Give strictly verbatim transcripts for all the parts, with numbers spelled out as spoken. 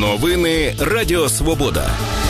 Новини Радіо Свобода.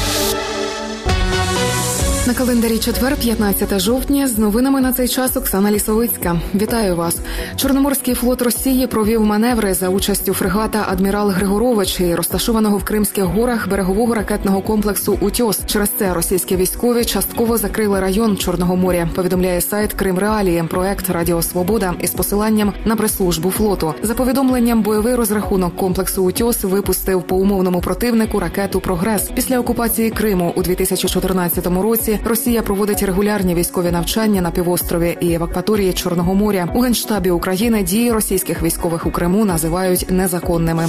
На календарі четвер, п'ятнадцяте жовтня, з новинами на цей час Оксана Лісовицька. Вітаю вас. Чорноморський флот Росії провів маневри за участю фрегата «Адмірал Григорович» і розташованого в Кримських горах берегового ракетного комплексу «Утьос». Через це російські військові частково закрили район Чорного моря, повідомляє сайт «Крим Реалії», проект «Радіо Свобода» із посиланням на прес-службу флоту. За повідомленням, бойовий розрахунок комплексу «Утьос» випустив по умовному противнику ракету «Прогрес». Після окупації Криму у дві тисячі чотирнадцятому році Росія проводить регулярні військові навчання на півострові і в акваторії Чорного моря. У Генштабі України дії російських військових у Криму називають незаконними.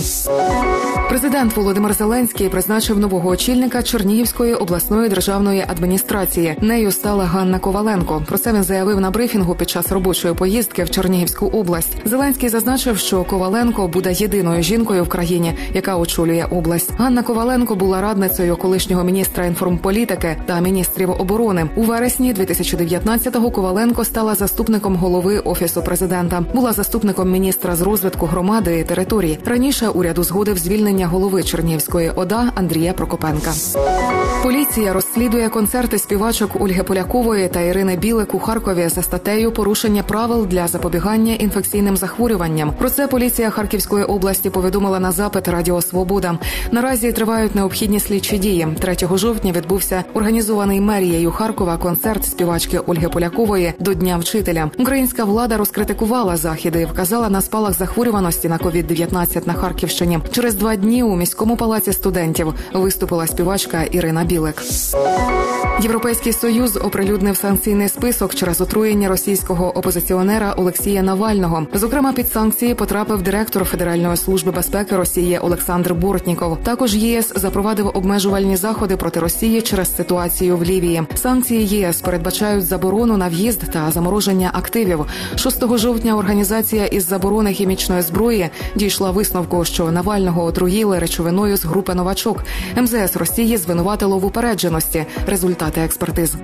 Президент Володимир Зеленський призначив нового очільника Чернігівської обласної державної адміністрації. Нею стала Ганна Коваленко. Про це він заявив на брифінгу під час робочої поїздки в Чернігівську область. Зеленський зазначив, що Коваленко буде єдиною жінкою в країні, яка очолює область. Ганна Коваленко була радницею колишнього міністра інформполітики та міністрів оборони. У вересні дві тисячі дев'ятнадцятого Коваленко стала заступником голови Офісу президента. Була заступником міністра з розвитку громади і територій. Раніше уряд узгодив звільнення голови Чернігівської ОДА Андрія Прокопенка. Поліція розслідує концерти співачок Ольги Полякової та Ірини Білик у Харкові за статтею «Порушення правил для запобігання інфекційним захворюванням». Про це поліція Харківської області повідомила на запит Радіо Свобода. Наразі тривають необхідні слідчі дії. третього жовтня відбувся організований мерією Харкова концерт співачки Ольги Полякової до Дня вчителя. Українська влада розкритикувала заходи і вказала на спалах захворюваності на ковід дев'ятнадцять на Харківщині. Через два дні у міському палаці студентів виступила співачка Ірина Білик. Європейський Союз оприлюднив санкційний список через отруєння російського опозиціонера Олексія Навального. Зокрема, під санкції потрапив директор Федеральної служби безпеки Росії Олександр Бортніков. Також ЄС запровадив обмежувальні заходи проти Росії через ситуацію в Лівії. Санкції ЄС передбачають заборону на в'їзд та замороження активів. шостого жовтня організація із заборони хімічної зброї дійшла висновку, що Навального отруїли речовиною з групи «Новачок». ем зе ес Росії звинуватило в упередженості. Результати експертиз.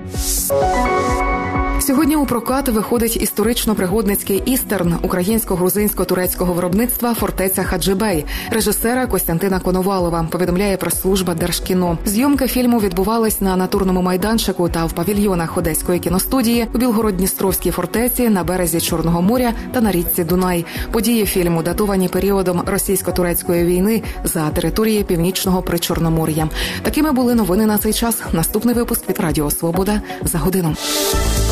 Сьогодні у прокат виходить історично-пригодницький істерн українсько-грузинсько-турецького виробництва «Фортеця Хаджибей» режисера Костянтина Коновалова, повідомляє прес-служба Держкіно. Зйомки фільму відбувались на натурному майданчику та в павільйонах Одеської кіностудії, у Білгород-Дністровській фортеці, на березі Чорного моря та на річці Дунай. Події фільму датовані періодом російсько-турецької війни за території Північного Причорномор'я. Такими були новини на цей час. Наступний випуск від Радіо Свобода за годину.